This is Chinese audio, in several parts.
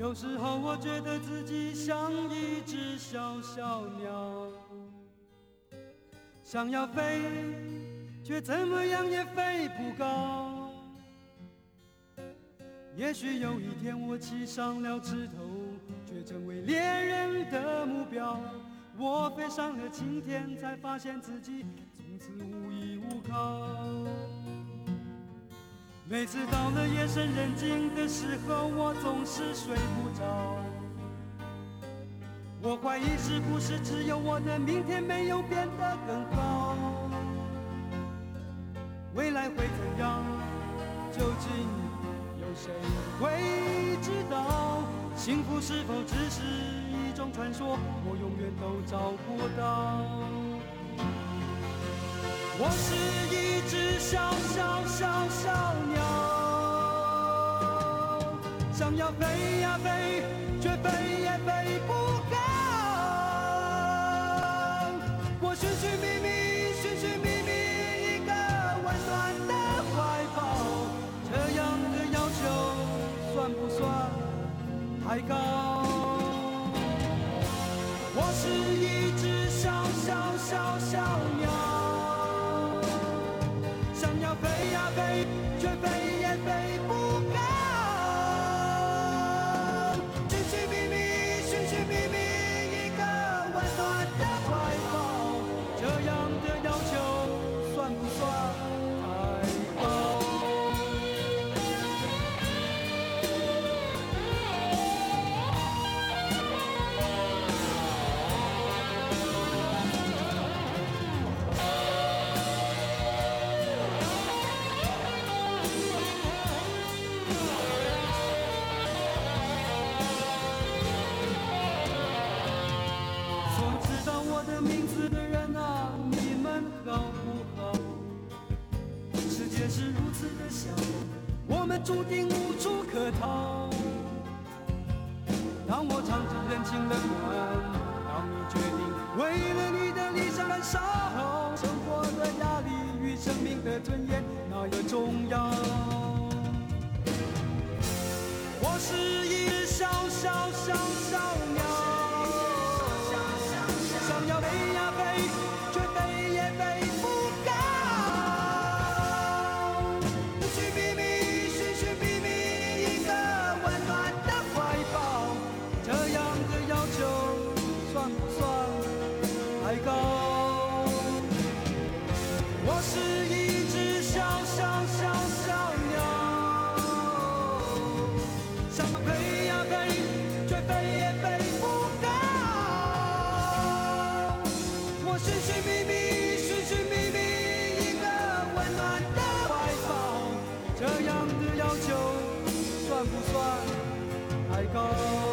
有时候我觉得自己像一只小小鸟，想要飞，却怎么样也飞不高。也许有一天我栖上了枝头，却成为猎人的目标。我飞上了青天，才发现自己从此无依无靠。每次到了夜深人静的时候，我总是睡不着。我怀疑是不是只有我的明天没有变得更好？未来会怎样？究竟有谁会知道？幸福是否只是一种传说？我永远都找不到。我是一只小小小小鸟，想要飞呀飞，却飞也飞不高。我寻寻觅觅，寻寻觅觅一个温暖的怀抱，这样的要求算不算太高？我是一只小小小小鸟，飞呀飞，却飞也飞不高。寻寻觅觅，寻寻觅觅一个温暖的怀抱，这样的要求算不算太高？是如此的小，我们注定无处可逃。当我尝尽人情冷暖，当你决定为了你的理想燃烧，生活的压力与生命的尊严哪个重要？我是一只小小小小鸟，想要飞呀飞，却飞也飞不高。我是一只小小小小鸟，想飞呀飞，却飞也飞不高。我寻寻觅觅，寻寻觅觅一个温暖的怀抱，这样的要求算不算太高？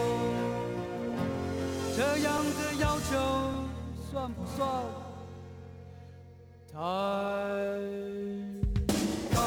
这样的要求算不算太高？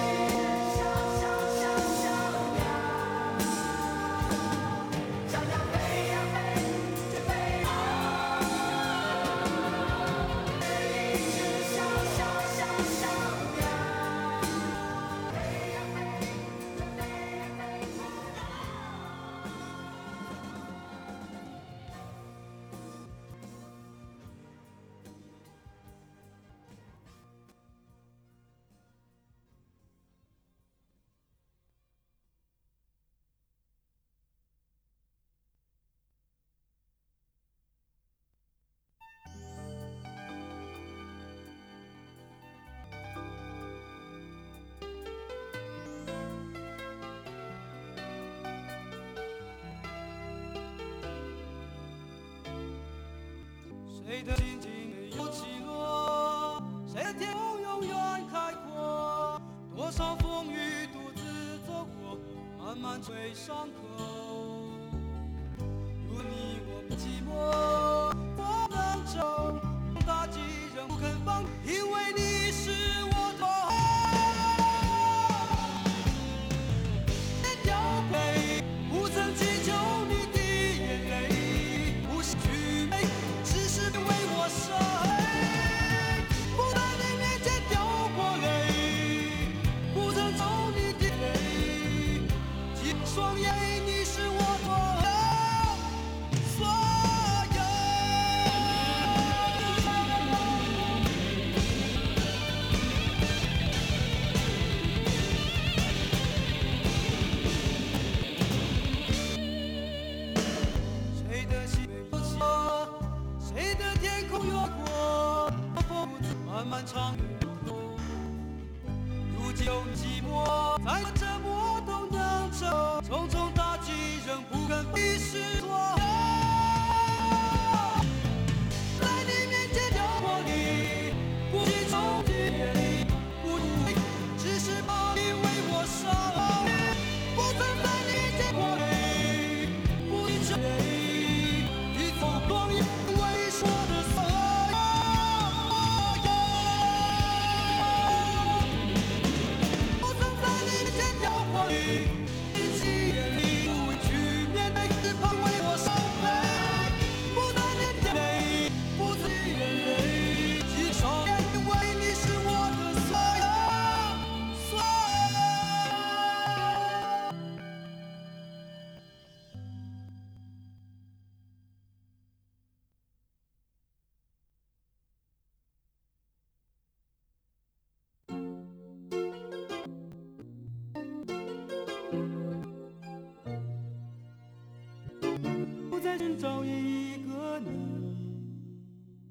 谁的心境没有起落？谁的天空永远开阔？多少风雨独自走过，慢慢吹伤口。如你我不寂寞，我能走，大气仍不肯放，因为你是我的梦。要陪，不曾祈求你的眼泪，不是去美。为我舍不在你面前掉过泪，不曾走你的泪，双眼你是谁的天空越过风漫漫长路，如今有寂寞在折磨头当着重重打击，仍不肯飞逝所有。在你面前挑拨离，不计重叠，不只是怕你为我伤害，不曾在你面前过泪，不计重叠，一走光阴为我的所有。不曾在你面前挑拨离，一起眼里不委屈面对，只怕为我伤害，不在你眼泪，不自己眼泪，几少年因为你是我的所有，所有。不再寻找一个你，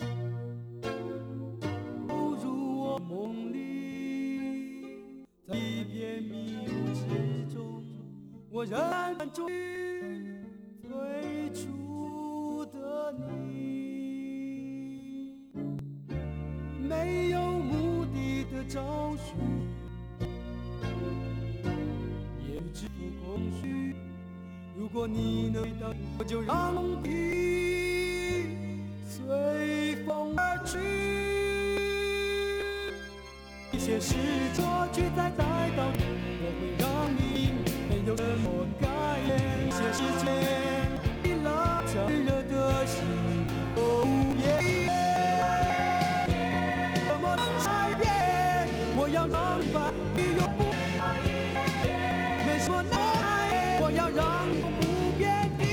不入我梦里，在一片迷雾之中，我仍然忠于最初的你。没有目的的找寻，也只不空虚。如果你能回到，我就让你随风而去。一些事过去再到，我会让你没有什么改变。一些时间已拉长热的心，哦耶，怎么能改变？我要让把你永不没什么能改变，我要让你不变的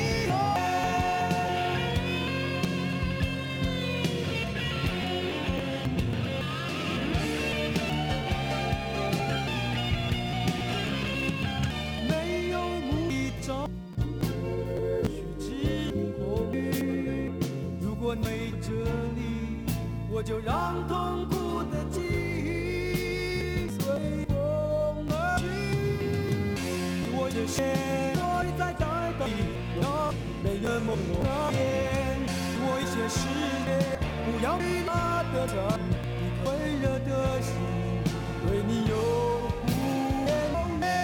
没有目的找虚掷空余。如果没这里，我就让痛苦的记忆随风而去。我的心我一再在等你，没人梦我眼，我一些世界不要你那的疼，你温热的心对你有不变梦魇，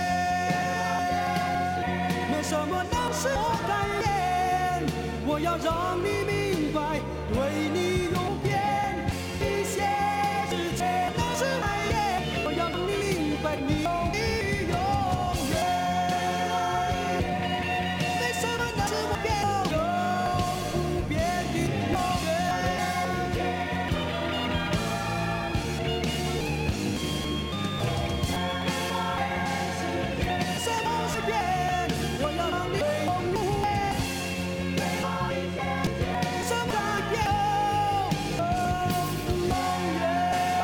没什么能使我改变，我要让你明白，对你永变一些世界能是改变，我要让你明白，你有你永远，没什么能使我变，永不变的永远。什么是变？我要让你永不变。什么改变？永远。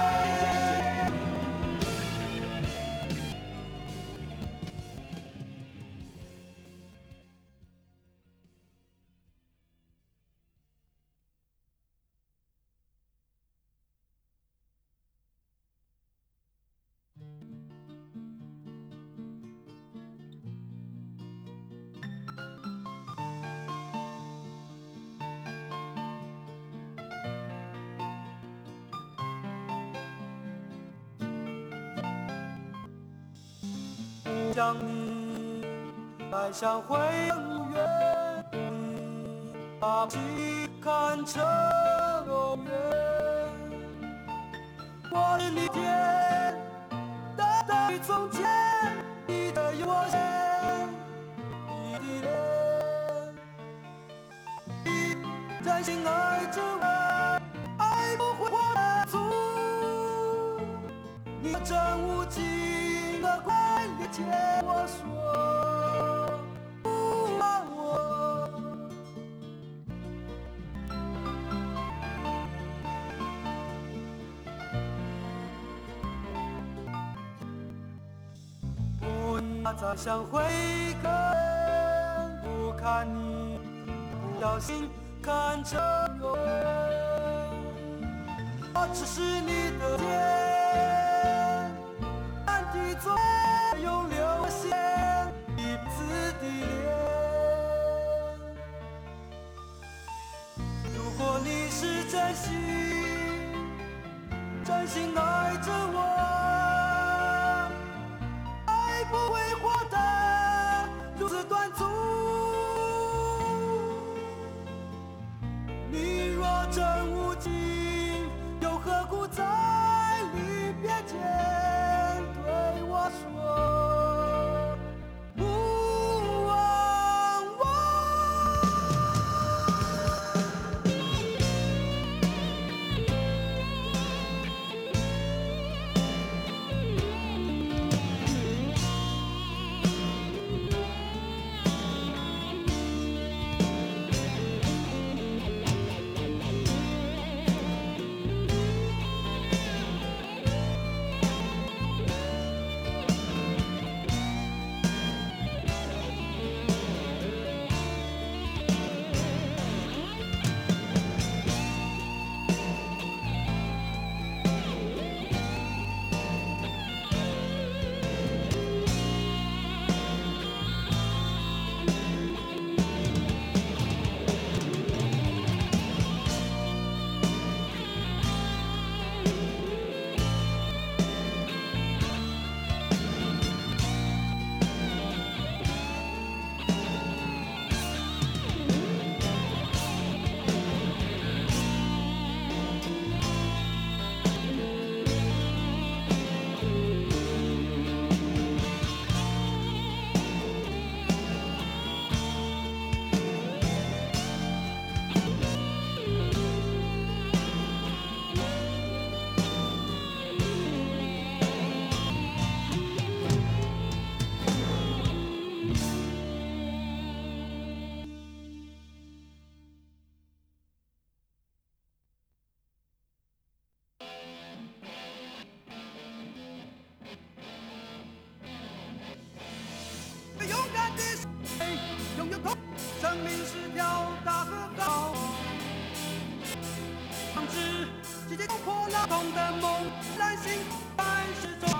不想你再相会更远，把自己看成永远。我是你天，等于从前，你的有我先，你的脸，你真心爱着我，爱不会还足，你的真无尽的快乐借我说，不爱我。不再相会更不看你，不小心看成永远。 只是你的肩，难题总有流线，彼此的脸。如果你是真心爱着我，爱不会活得如此短促。你若真无情，又何苦在离别前对我说不忘我？勇敢的心，拥有痛，生命是条大河道，防止季节冲破了痛的梦，燃心还是中。